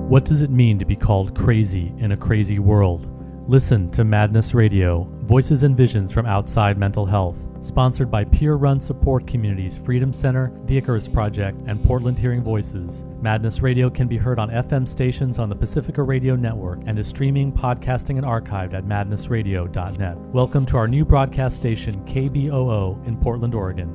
What does it mean to be called crazy in a crazy world? Listen to Madness Radio, Voices and Visions from Outside Mental Health, sponsored by peer-run support communities Freedom Center, the Icarus Project, and Portland Hearing Voices. Madness Radio can be heard on FM stations on the Pacifica Radio Network and is streaming, podcasting, and archived at madnessradio.net. Welcome to our new broadcast station, KBOO, in Portland, Oregon.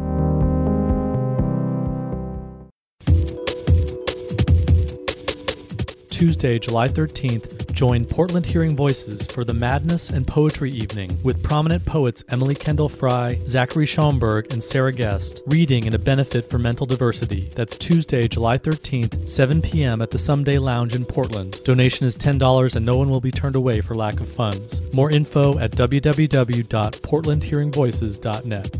Tuesday, July 13th, join Portland Hearing Voices for the Madness and Poetry Evening with prominent poets Emily Kendall Fry, Zachary Schaumburg, and Sarah Guest, reading in a benefit for mental diversity. That's Tuesday, July 13th, 7 p.m. at the Someday Lounge in Portland. Donation is $10 and no one will be turned away for lack of funds. More info at www.portlandhearingvoices.net.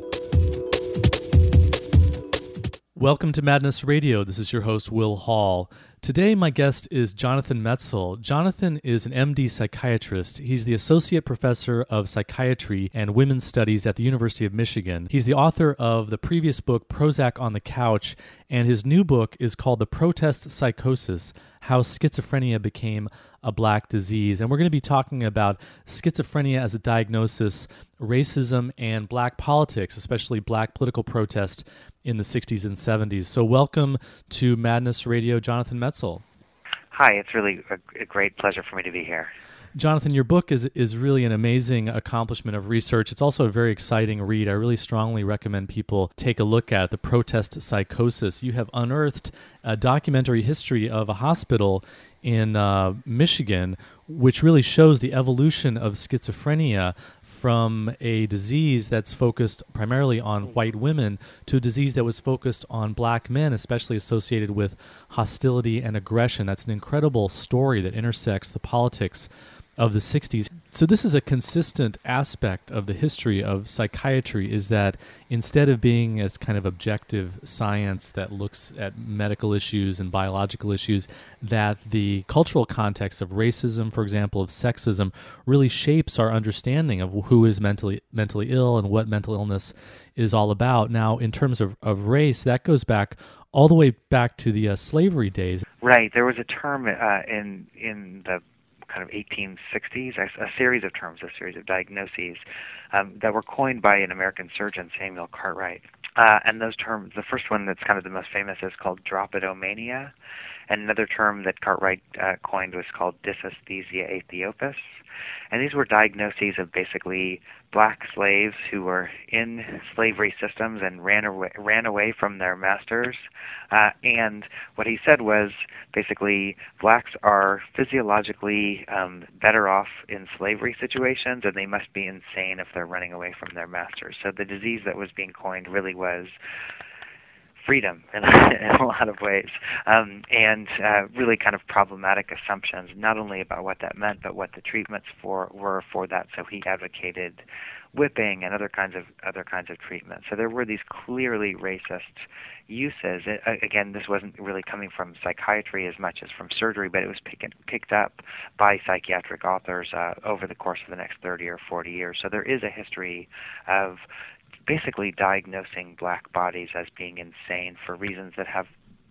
Welcome to Madness Radio. This is your host, Will Hall. Today, my guest is Jonathan Metzl. Jonathan is an MD psychiatrist. He's the Associate Professor of Psychiatry and Women's Studies at the University of Michigan. He's the author of the previous book, Prozac on the Couch, and his new book is called The Protest Psychosis: How Schizophrenia Became a Black Disease. And we're going to be talking about schizophrenia as a diagnosis, racism, and black politics, especially black political protest in the 60s and 70s. So welcome to Madness Radio, Jonathan Metzl. Hi, it's really a great pleasure for me to be here. Jonathan, your book is really an amazing accomplishment of research. It's also a very exciting read. I really strongly recommend people take a look at The Protest Psychosis. You have unearthed a documentary history of a hospital in Michigan, which really shows the evolution of schizophrenia from a disease that's focused primarily on white women to a disease that was focused on black men, especially associated with hostility and aggression. That's an incredible story that intersects the politics of the 60s. So this is a consistent aspect of the history of psychiatry, is that instead of being as kind of objective science that looks at medical issues and biological issues, that the cultural context of racism, for example, of sexism, really shapes our understanding of who is mentally ill and what mental illness is all about. Now, in terms of race, that goes back all the way back to the slavery days. Right. There was a term in the kind of 1860s, a series of terms, a series of diagnoses that were coined by an American surgeon, Samuel Cartwright. And those terms, the first one that's kind of the most famous is called dropidomania, and another term that Cartwright coined was called dysesthesia aethiopus. And these were diagnoses of basically black slaves who were in slavery systems and ran away from their masters. And what he said was basically blacks are physiologically better off in slavery situations, and they must be insane if they're running away from their masters. So the disease that was being coined really was freedom in a lot of ways, and really kind of problematic assumptions, not only about what that meant, but what the treatments were for that. So he advocated whipping and other kinds of treatments. So there were these clearly racist uses. Again, this wasn't really coming from psychiatry as much as from surgery, but it was picked up by psychiatric authors over the course of the next 30 or 40 years. So there is a history of basically diagnosing black bodies as being insane for reasons that have,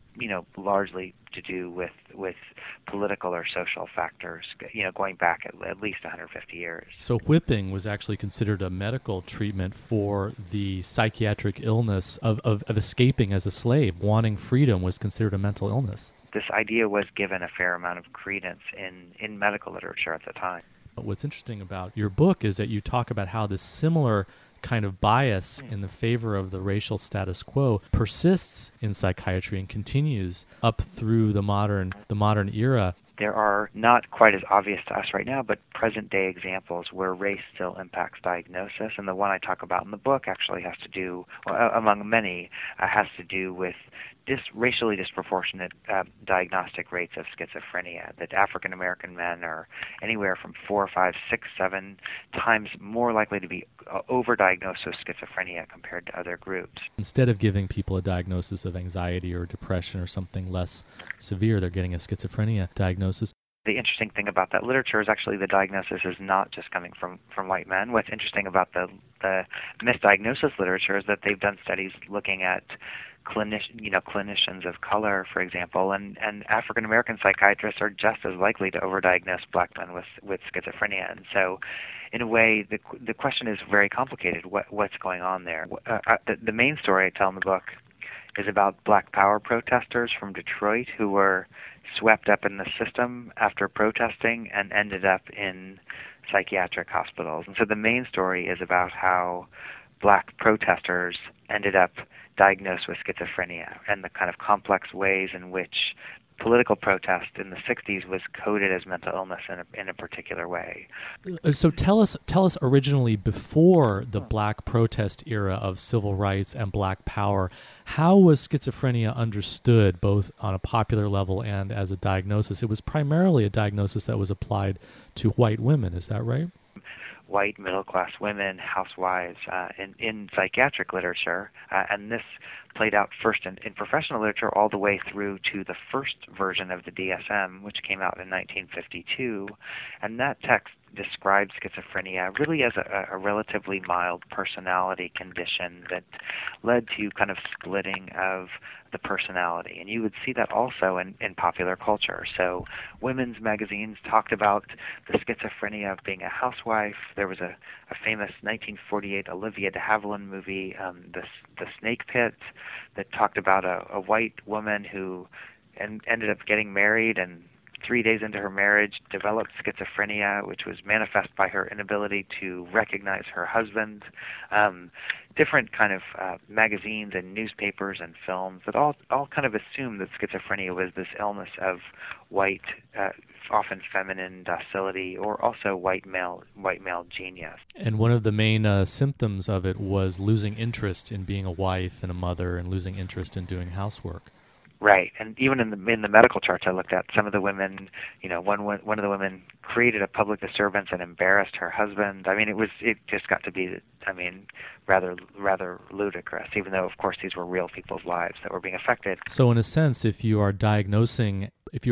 largely to do with political or social factors, going back at least 150 years. So whipping was actually considered a medical treatment for the psychiatric illness of escaping as a slave. Wanting freedom was considered a mental illness. This idea was given a fair amount of credence in medical literature at the time. What's interesting about your book is that you talk about how this similar kind of bias in the favor of the racial status quo persists in psychiatry and continues up through the modern era. There are not quite as obvious to us right now, but present-day examples where race still impacts diagnosis. And the one I talk about in the book actually has to do, among many, has to do with racially disproportionate diagnostic rates of schizophrenia, that African American men are anywhere from 4, 5, 6, 7 times more likely to be overdiagnosed with schizophrenia compared to other groups. Instead of giving people a diagnosis of anxiety or depression or something less severe, they're getting a schizophrenia diagnosis. The interesting thing about that literature is actually the diagnosis is not just coming from white men. What's interesting about the misdiagnosis literature is that they've done studies looking at clinicians of color, for example, and African American psychiatrists are just as likely to overdiagnose black men with schizophrenia. And so, in a way, the question is very complicated. What's going on there? The main story I tell in the book is about Black Power protesters from Detroit who were swept up in the system after protesting and ended up in psychiatric hospitals. And so the main story is about how black protesters ended up diagnosed with schizophrenia and the kind of complex ways in which political protest in the 60s was coded as mental illness in a particular way. So tell us originally, before the black protest era of civil rights and black power, how was schizophrenia understood both on a popular level and as a diagnosis? It was primarily a diagnosis that was applied to white women, is that right? White middle-class women, housewives, in psychiatric literature, and this played out first in professional literature all the way through to the first version of the DSM, which came out in 1952, and that text described schizophrenia really as a relatively mild personality condition that led to kind of splitting of the personality. And you would see that also in popular culture. So women's magazines talked about the schizophrenia of being a housewife. There was a famous 1948 Olivia de Havilland movie, The Snake Pit, that talked about a white woman who ended up getting married and 3 days into her marriage developed schizophrenia, which was manifest by her inability to recognize her husband. Different kind of magazines and newspapers and films that all kind of assumed that schizophrenia was this illness of white, often feminine docility, or also white male genius. And one of the main symptoms of it was losing interest in being a wife and a mother, and losing interest in doing housework. Right, and even in the medical charts I looked at, some of the women, one of the women created a public disturbance and embarrassed her husband. I mean, it just got to be, rather ludicrous. Even though, of course, these were real people's lives that were being affected. So, in a sense, if you are diagnosing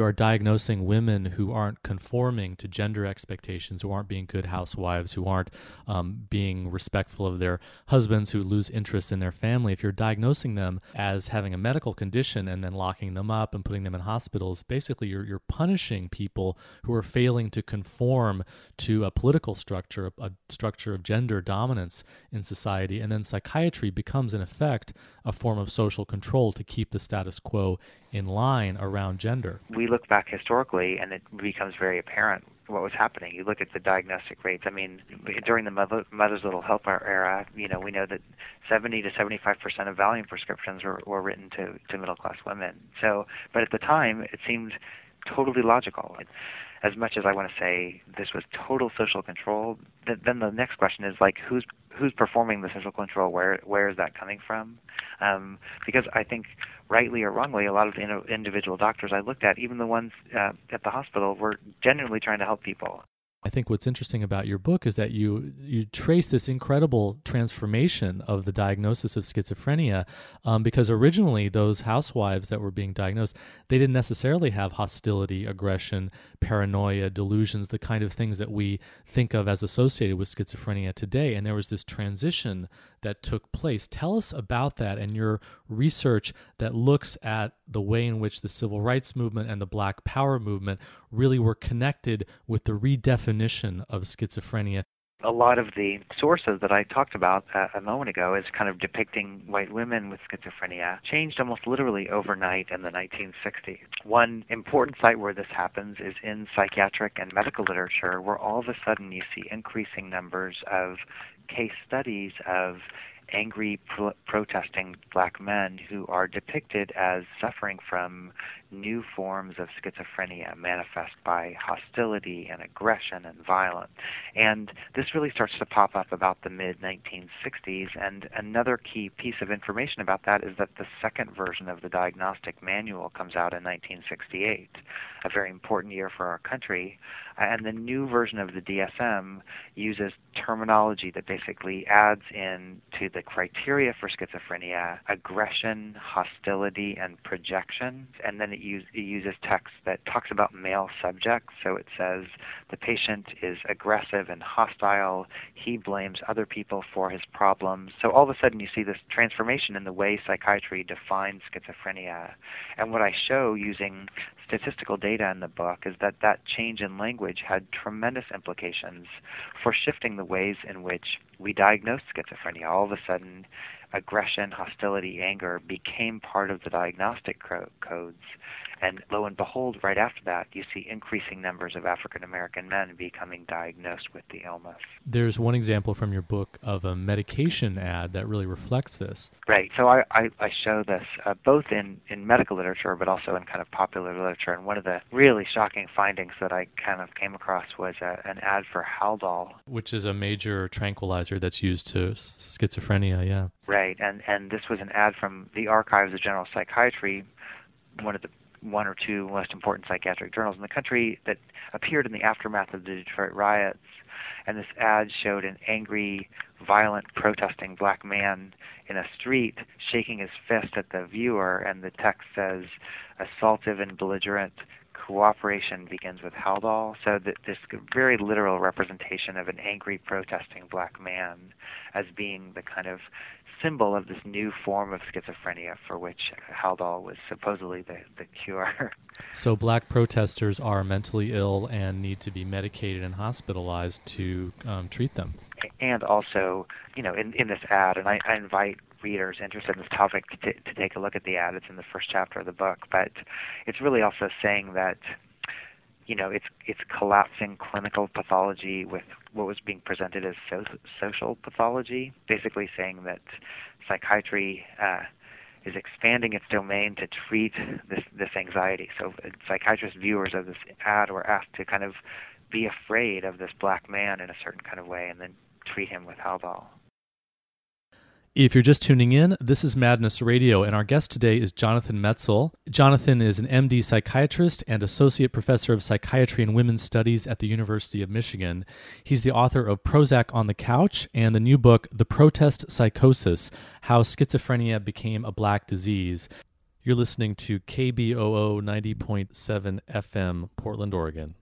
women who aren't conforming to gender expectations, who aren't being good housewives, who aren't being respectful of their husbands, who lose interest in their family, if you're diagnosing them as having a medical condition and then locking them up and putting them in hospitals, basically you're punishing people who are failing to conform to a political structure, a structure of gender dominance in society. And then psychiatry becomes, in effect, a form of social control to keep the status quo in line around gender. We look back historically, and it becomes very apparent what was happening. You look at the diagnostic rates. I mean, during the Mother's Little Help era, we know that 70 to 75% of Valium prescriptions were written to middle-class women. So, but at the time, it seemed totally logical. As much as I want to say this was total social control, then the next question is like, who's performing the social control? Where is that coming from? Because I think, rightly or wrongly, a lot of the individual doctors I looked at, even the ones at the hospital, were genuinely trying to help people. I think what's interesting about your book is that you trace this incredible transformation of the diagnosis of schizophrenia, because originally those housewives that were being diagnosed, they didn't necessarily have hostility, aggression, paranoia, delusions, the kind of things that we think of as associated with schizophrenia today. And there was this transition that took place. Tell us about that and your research that looks at the way in which the civil rights movement and the Black Power movement really were connected with the redefinition of schizophrenia. A lot of the sources that I talked about a moment ago as kind of depicting white women with schizophrenia changed almost literally overnight in the 1960s. One important site where this happens is in psychiatric and medical literature, where all of a sudden you see increasing numbers of case studies of angry protesting black men who are depicted as suffering from new forms of schizophrenia manifest by hostility and aggression and violence. And this really starts to pop up about the mid-1960s, and another key piece of information about that is that the second version of the diagnostic manual comes out in 1968, a very important year for our country, and the new version of the DSM uses terminology that basically adds in to the the criteria for schizophrenia: aggression, hostility, and projection. And then it uses text that talks about male subjects. So it says the patient is aggressive and hostile. He blames other people for his problems. So all of a sudden you see this transformation in the way psychiatry defines schizophrenia. And what I show using statistical data in the book is that that change in language had tremendous implications for shifting the ways in which we diagnose schizophrenia. All of a sudden, aggression, hostility, anger became part of the diagnostic codes. And lo and behold, right after that, you see increasing numbers of African American men becoming diagnosed with the illness. There's one example from your book of a medication ad that really reflects this. Right. So I show this both in medical literature, but also in kind of popular literature. And one of the really shocking findings that I kind of came across was an ad for Haldol, which is a major tranquilizer that's used to schizophrenia, yeah. Right. And this was an ad from the Archives of General Psychiatry, one or two most important psychiatric journals in the country, that appeared in the aftermath of the Detroit riots. And this ad showed an angry, violent, protesting black man in a street shaking his fist at the viewer, and the text says, "Assaultive and belligerent cooperation begins with Haldol." So this very literal representation of an angry, protesting black man as being the kind of symbol of this new form of schizophrenia for which Haldol was supposedly the cure. So black protesters are mentally ill and need to be medicated and hospitalized to treat them. And also, in this ad, and I invite readers interested in this topic to take a look at the ad. It's in the first chapter of the book, but it's really also saying that it's collapsing clinical pathology with what was being presented as social pathology, basically saying that psychiatry is expanding its domain to treat this anxiety. So psychiatrist viewers of this ad were asked to kind of be afraid of this black man in a certain kind of way and then treat him with Haldol. If you're just tuning in, this is Madness Radio, and our guest today is Jonathan Metzl. Jonathan is an MD psychiatrist and associate professor of psychiatry and women's studies at the University of Michigan. He's the author of Prozac on the Couch and the new book, The Protest Psychosis: How Schizophrenia Became a Black Disease. You're listening to KBOO 90.7 FM, Portland, Oregon.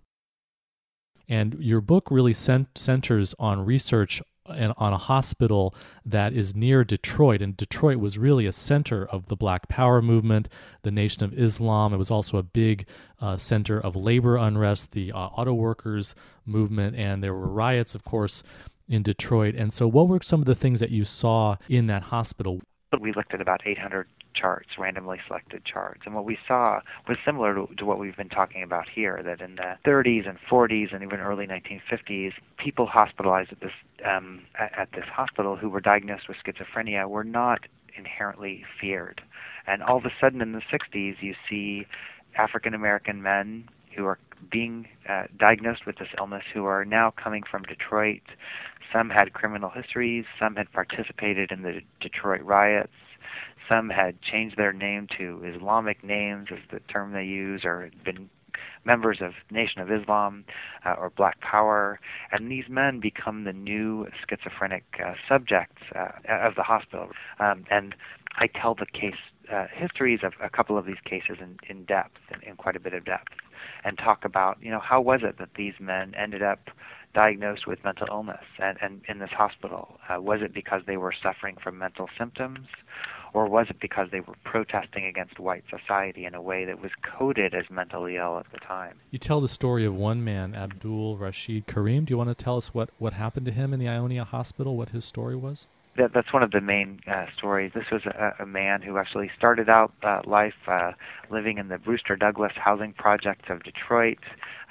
And your book really centers on research and on a hospital that is near Detroit, and Detroit was really a center of the Black Power movement, the Nation of Islam. It was also a big center of labor unrest, the auto workers movement, and there were riots, of course, in Detroit. And so what were some of the things that you saw in that hospital? We looked at about 800 charts, randomly selected charts, and what we saw was similar to what we've been talking about here, that in the 30s and 40s and even early 1950s, people hospitalized at this hospital who were diagnosed with schizophrenia were not inherently feared. And all of a sudden in the 60s, you see African American men who are being diagnosed with this illness who are now coming from Detroit. Some had criminal histories, some had participated in the Detroit riots, some had changed their name to Islamic names as the term they use, or had been members of Nation of Islam or Black Power, and these men become the new schizophrenic subjects of the hospital. And I tell the case histories of a couple of these cases in depth, in quite a bit of depth, and talk about, how was it that these men ended up diagnosed with mental illness and in this hospital? Was it because they were suffering from mental symptoms, or was it because they were protesting against white society in a way that was coded as mentally ill at the time? You tell the story of one man, Abdul Rashid Karim. Do you want to tell us what happened to him in the Ionia Hospital, what his story was? That's one of the main stories. This was a man who actually started out life living in the Brewster Douglass housing projects of Detroit.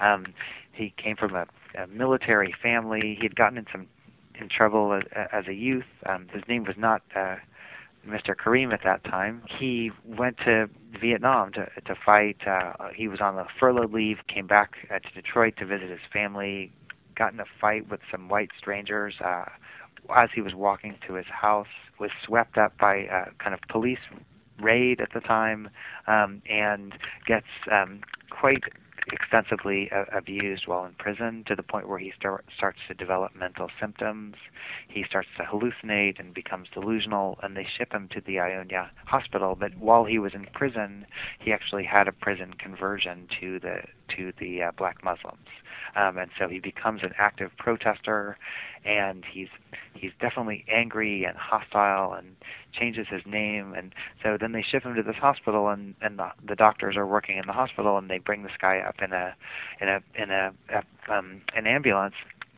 He came from a military family. He had gotten in trouble as a youth. His name was not Mr. Karim at that time. He went to Vietnam to fight. He was on the furlough leave, came back to Detroit to visit his family, got in a fight with some white strangers as he was walking to his house, was swept up by a kind of police raid at the time, and gets quite extensively abused while in prison, to the point where he starts to develop mental symptoms. He starts to hallucinate and becomes delusional, and they ship him to the Ionia hospital. But while he was in prison, he actually had a prison conversion to the black Muslims, and so he becomes an active protester, and he's definitely angry and hostile, and changes his name. And so then they ship him to this hospital, and the doctors are working in the hospital, and they bring this guy up in an ambulance,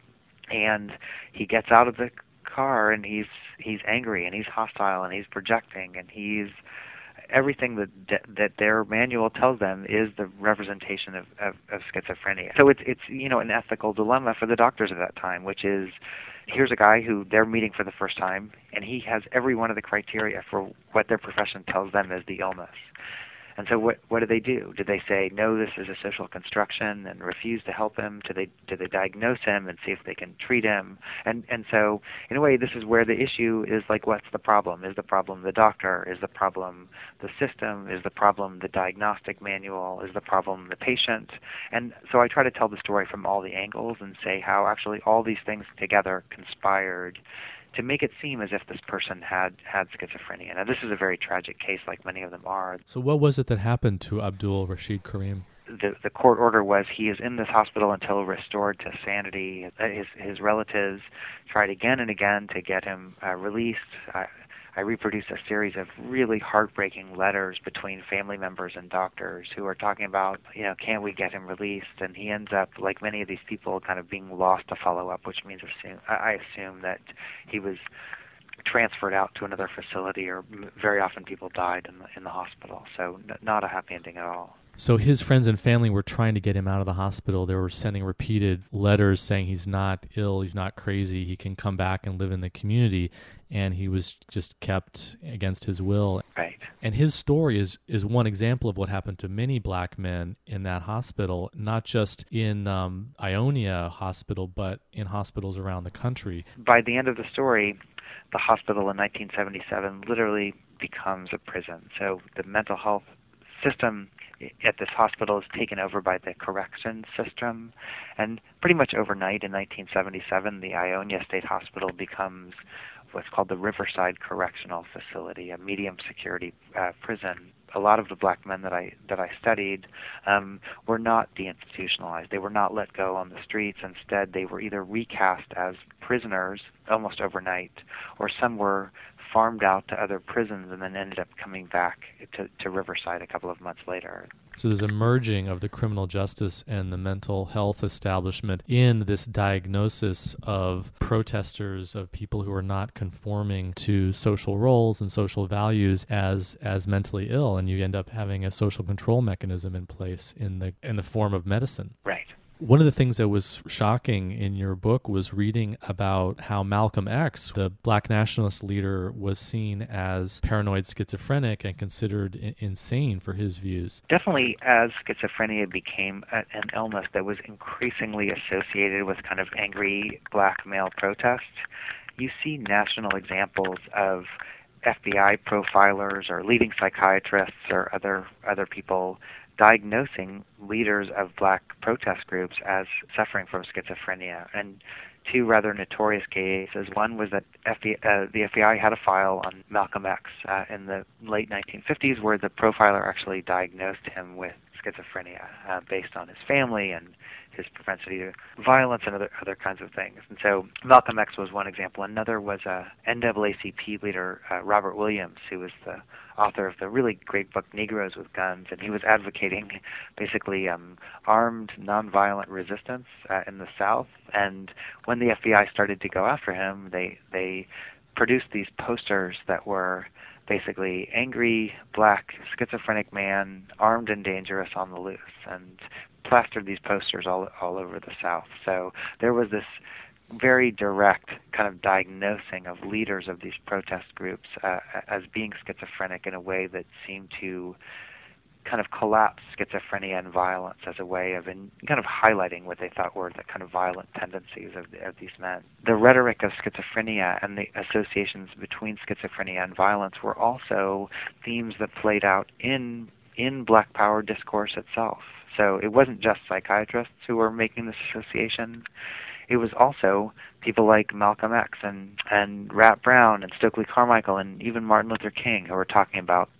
and he gets out of the car, and he's angry, and he's hostile, and he's projecting, and he's everything that their manual tells them is the representation of schizophrenia. So it's an ethical dilemma for the doctors at that time, which is, here's a guy who they're meeting for the first time, and he has every one of the criteria for what their profession tells them is the illness. And so what do? Do they say, no, this is a social construction, and refuse to help him? Do they diagnose him and see if they can treat him? And so, in a way, this is where the issue is, like, what's the problem? Is the problem the doctor? Is the problem the system? Is the problem the diagnostic manual? Is the problem the patient? And so I try to tell the story from all the angles and say how actually all these things together conspired to make it seem as if this person had schizophrenia. Now, this is a very tragic case, like many of them are. So what was it that happened to Abdul Rashid Karim? The court order was he is in this hospital until restored to sanity. His relatives tried again and again to get him released. I reproduced a series of really heartbreaking letters between family members and doctors who are talking about, can we get him released? And he ends up, like many of these people, kind of being lost to follow-up, which means I assume that he was transferred out to another facility, or very often people died in the hospital. So not a happy ending at all. So his friends and family were trying to get him out of the hospital. They were sending repeated letters saying he's not ill, he's not crazy, he can come back and live in the community, and he was just kept against his will. Right. And his story is one example of what happened to many black men in that hospital, not just in Ionia Hospital, but in hospitals around the country. By the end of the story, the hospital in 1977 literally becomes a prison. So the mental health system at this hospital is taken over by the correction system, and pretty much overnight in 1977, the Ionia State Hospital becomes what's called the Riverside Correctional Facility, a medium security prison. A lot of the black men that I studied were not deinstitutionalized. They were not let go on the streets. Instead, they were either recast as prisoners almost overnight, or some were farmed out to other prisons and then ended up coming back to Riverside a couple of months later. So there's a merging of the criminal justice and the mental health establishment in this diagnosis of protesters, of people who are not conforming to social roles and social values as mentally ill, and you end up having a social control mechanism in place in the form of medicine. Right. One of the things that was shocking in your book was reading about how Malcolm X, the black nationalist leader, was seen as paranoid schizophrenic and considered insane for his views. Definitely, as schizophrenia became an illness that was increasingly associated with kind of angry black male protest, you see national examples of FBI profilers or leading psychiatrists or other people diagnosing leaders of black protest groups as suffering from schizophrenia. And two rather notorious cases. One was that the FBI had a file on Malcolm X in the late 1950s where the profiler actually diagnosed him with schizophrenia based on his family and his propensity to violence and other kinds of things. And so Malcolm X was one example. Another was NAACP leader Robert Williams, who was the author of the really great book Negroes with Guns, and he was advocating basically armed nonviolent resistance in the South. And when the FBI started to go after him, they produced these posters that were basically angry black schizophrenic man, armed and dangerous on the loose, and plastered these posters all over the South. So there was this very direct kind of diagnosing of leaders of these protest groups as being schizophrenic in a way that seemed to kind of collapse schizophrenia and violence as a way of kind of highlighting what they thought were the kind of violent tendencies of these men. The rhetoric of schizophrenia and the associations between schizophrenia and violence were also themes that played out in in Black Power discourse itself. So it wasn't just psychiatrists who were making this association. It was also people like Malcolm X and Rat Brown and Stokely Carmichael and even Martin Luther King, who were talking about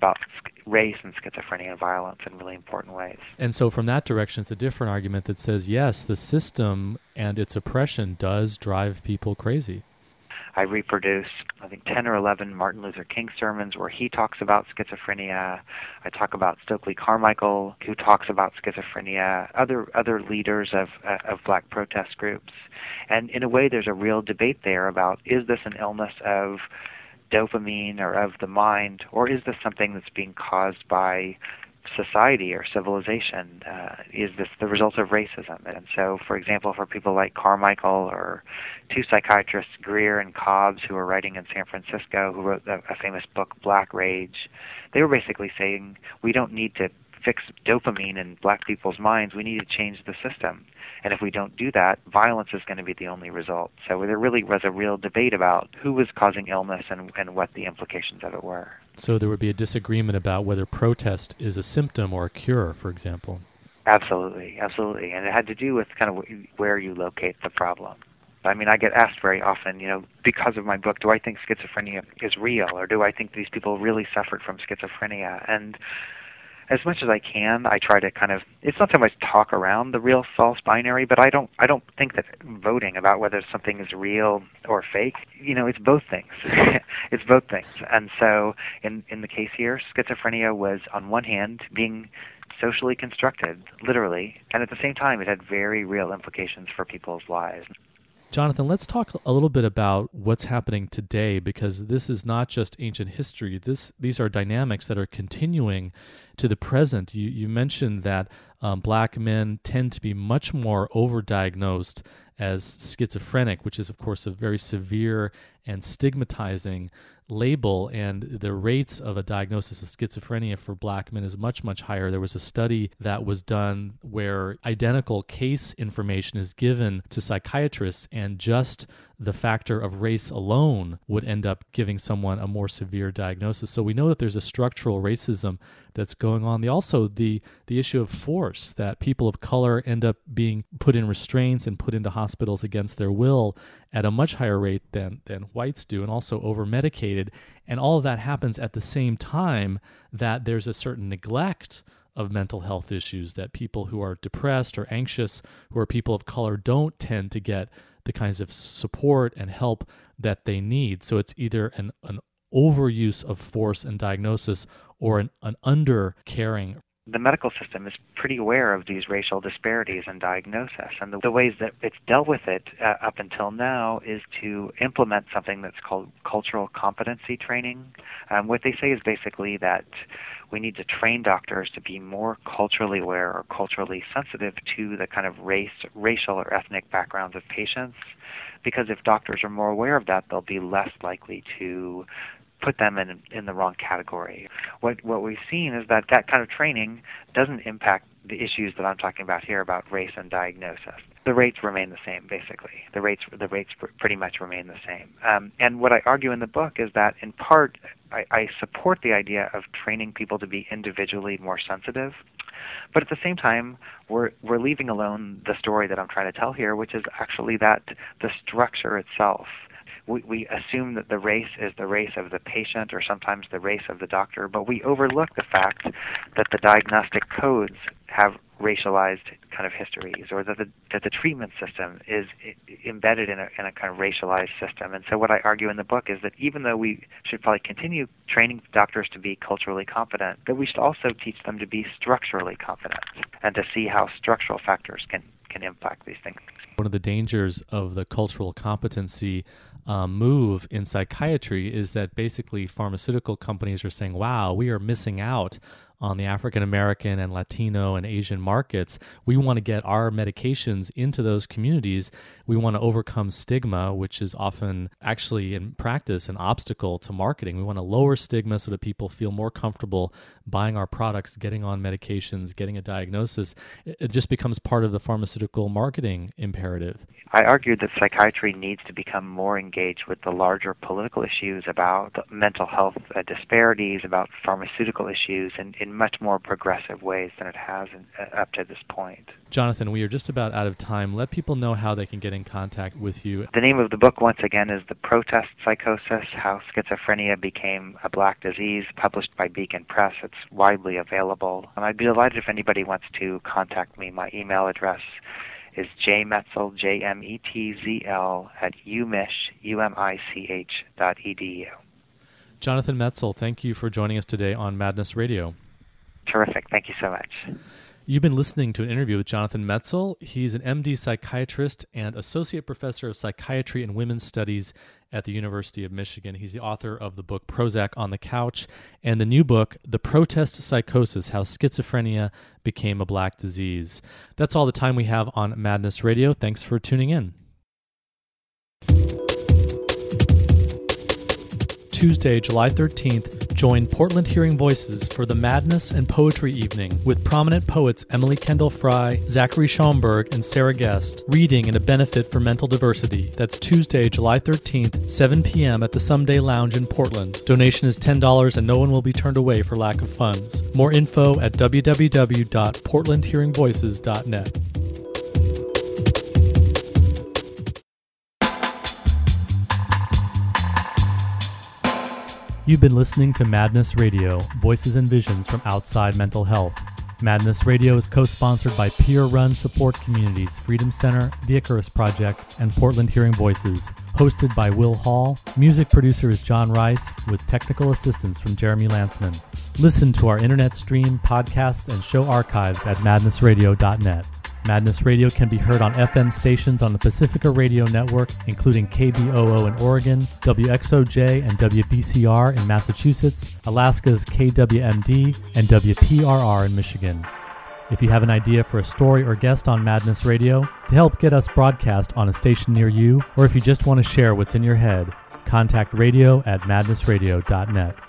race and schizophrenia and violence in really important ways. And so from that direction, it's a different argument that says, yes, the system and its oppression does drive people crazy. I reproduce, I think, 10 or 11 Martin Luther King sermons where he talks about schizophrenia. I talk about Stokely Carmichael, who talks about schizophrenia, other leaders of black protest groups. And in a way, there's a real debate there about, is this an illness of dopamine or of the mind, or is this something that's being caused by society or civilization? Is this the result of racism? And so, for example, for people like Carmichael or two psychiatrists, Greer and Cobbs, who were writing in San Francisco, who wrote a famous book, Black Rage, they were basically saying, we don't need to fix dopamine in black people's minds, we need to change the system. And if we don't do that, violence is going to be the only result. So there really was a real debate about who was causing illness and what the implications of it were. So there would be a disagreement about whether protest is a symptom or a cure, for example. Absolutely, absolutely. And it had to do with kind of where you locate the problem. I mean, I get asked very often, because of my book, do I think schizophrenia is real, or do I think these people really suffered from schizophrenia? And as much as I can, I try to it's not so much talk around the real false binary, but I don't think that voting about whether something is real or fake, it's both things. It's both things. And so in the case here, schizophrenia was on one hand being socially constructed, literally, and at the same time it had very real implications for people's lives. Jonathan, let's talk a little bit about what's happening today, because this is not just ancient history. These are dynamics that are continuing to the present. You mentioned that black men tend to be much more overdiagnosed as schizophrenic, which is, of course, a very severe and stigmatizing label, and the rates of a diagnosis of schizophrenia for black men is much, much higher. There was a study that was done where identical case information is given to psychiatrists, and just the factor of race alone would end up giving someone a more severe diagnosis. So we know that there's a structural racism that's going on. Also, the issue of force, that people of color end up being put in restraints and put into hospitals against their will at a much higher rate than whites do, and also over-medicated. And all of that happens at the same time that there's a certain neglect of mental health issues, that people who are depressed or anxious, who are people of color, don't tend to get the kinds of support and help that they need. So it's either an overuse of force and diagnosis or an under-caring. The medical system is pretty aware of these racial disparities in diagnosis, and the ways that it's dealt with it up until now is to implement something that's called cultural competency training. What they say is basically that we need to train doctors to be more culturally aware or culturally sensitive to the kind of racial or ethnic backgrounds of patients, because if doctors are more aware of that, they'll be less likely to put them in the wrong category. What we've seen is that kind of training doesn't impact the issues that I'm talking about here about race and diagnosis. The rates remain the same, basically. The rates pretty much remain the same. And what I argue in the book is that, in part, I support the idea of training people to be individually more sensitive, but at the same time, we're leaving alone the story that I'm trying to tell here, which is actually that the structure itself. We assume that the race is the race of the patient, or sometimes the race of the doctor, but we overlook the fact that the diagnostic codes have racialized kind of histories, or that the treatment system is embedded in a kind of racialized system. And so what I argue in the book is that even though we should probably continue training doctors to be culturally competent, that we should also teach them to be structurally competent and to see how structural factors can impact these things. One of the dangers of the cultural competency move in psychiatry is that basically pharmaceutical companies are saying, wow, we are missing out on the African American and Latino and Asian markets. We want to get our medications into those communities. We want to overcome stigma, which is often actually in practice an obstacle to marketing. We want to lower stigma so that people feel more comfortable buying our products, getting on medications, getting a diagnosis. It just becomes part of the pharmaceutical marketing imperative. I argued that psychiatry needs to become more engaged with the larger political issues about mental health disparities, about pharmaceutical issues, and in much more progressive ways than it has up to this point. Jonathan, we are just about out of time. Let people know how they can get in contact with you. The name of the book, once again, is The Protest Psychosis, How Schizophrenia Became a Black Disease, published by Beacon Press. It's widely available. And I'd be delighted if anybody wants to contact me. My email address is jmetzel, JMETZL, @umich.edu. Jonathan Metzl, thank you for joining us today on Madness Radio. Terrific. Thank you so much. You've been listening to an interview with Jonathan Metzl. He's an MD psychiatrist and associate professor of psychiatry and women's studies at the University of Michigan. He's the author of the book Prozac on the Couch and the new book, The Protest Psychosis, How Schizophrenia Became a Black Disease. That's all the time we have on Madness Radio. Thanks for tuning in. Tuesday, July 13th, join Portland Hearing Voices for the Madness and Poetry Evening with prominent poets Emily Kendall Fry, Zachary Schaumburg, and Sarah Guest, reading in a benefit for mental diversity. That's Tuesday, July 13th, 7 p.m. at the Someday Lounge in Portland. Donation is $10 and no one will be turned away for lack of funds. More info at www.portlandhearingvoices.net. You've been listening to Madness Radio, voices and visions from outside mental health. Madness Radio is co-sponsored by peer-run support communities Freedom Center, the Icarus Project, and Portland Hearing Voices. Hosted by Will Hall, music producer is John Rice, with technical assistance from Jeremy Lantzman. Listen to our internet stream, podcasts, and show archives at madnessradio.net. Madness Radio can be heard on FM stations on the Pacifica Radio Network, including KBOO in Oregon, WXOJ and WBCR in Massachusetts, Alaska's KWMD, and WPRR in Michigan. If you have an idea for a story or guest on Madness Radio to help get us broadcast on a station near you, or if you just want to share what's in your head, contact radio@madnessradio.net.